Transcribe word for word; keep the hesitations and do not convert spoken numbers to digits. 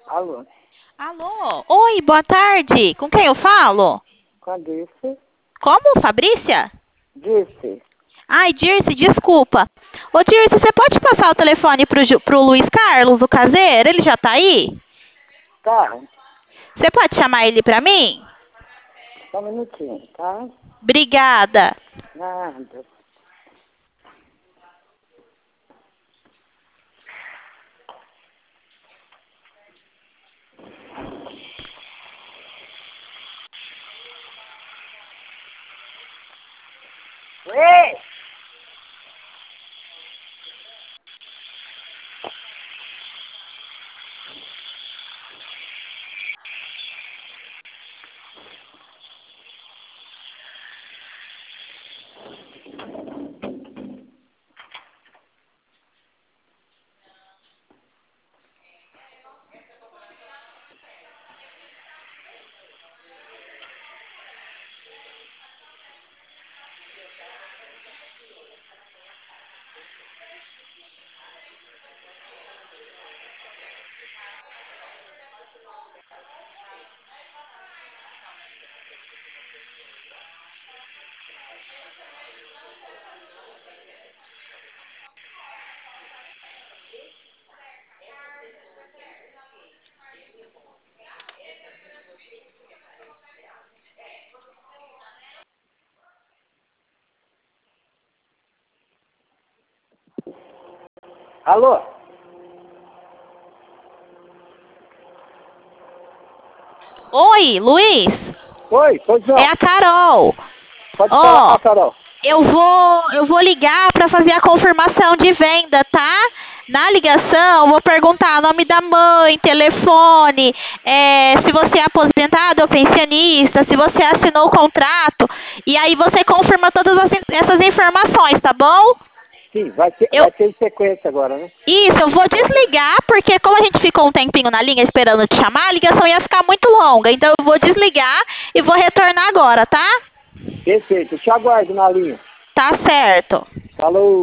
Alô? Alô? Oi, boa tarde. Com quem eu falo? Com a Dirce? Como? Fabrícia? Dirce? Ai, Dirce, desculpa. Ô, Dirce, você pode passar o telefone pro, Ju- pro Luiz Carlos, do caseiro? Ele já tá aí? Tá, Você pode chamar ele pra mim? só um minutinho, tá? Obrigada. Nada. Ei! Alô? Oi, Luiz? Oi, pois É não. a Carol. Pode falar, Ó, Carol. eu vou, eu vou ligar para fazer a confirmação de venda, tá? Na ligação, eu vou perguntar nome da mãe, telefone, é, se você é aposentado ou pensionista, se você assinou o contrato, e aí você confirma todas as in- essas informações, tá bom? Sim, vai ter, Eu, vai ter sequência agora, né? isso, eu vou desligar, porque como a gente ficou um tempinho na linha esperando te chamar, a ligação ia ficar muito longa, então eu vou desligar e vou retornar agora, tá? Perfeito, eu te aguardo na linha. Tá certo. Falou.